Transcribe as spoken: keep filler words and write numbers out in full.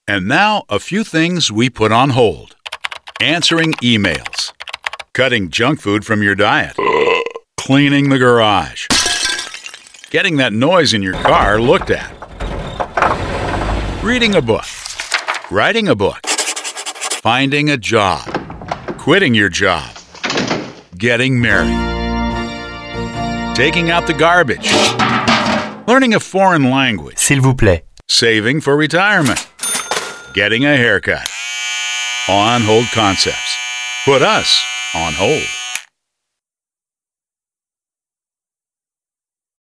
And now, a few things we put on hold. Answering emails. Cutting junk food from your diet. Cleaning the garage. Getting that noise in your car looked at. Reading a book. Writing a book. Finding a job. Quitting your job. Getting married. Taking out the garbage. Learning a foreign language. S'il vous plaît. Saving for retirement. Getting a haircut. On hold concepts. Put us on hold.